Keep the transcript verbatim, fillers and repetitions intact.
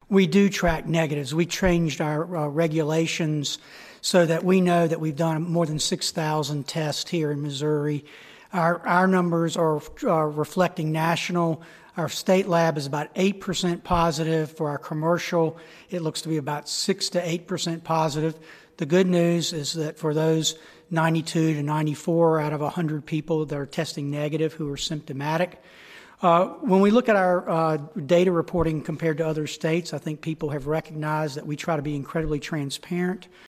we do track negatives. We changed our uh, regulations so that we know that we've done more than six thousand tests here in Missouri. Our, our numbers are, are reflecting national. Our state lab is about eight percent positive. For our commercial, it looks to be about six to eight percent positive. The good news is that for those ninety-two to ninety-four out of one hundred people that are testing negative who are symptomatic, Uh, when we look at our uh, data reporting compared to other states, I think people have recognized that we try to be incredibly transparent.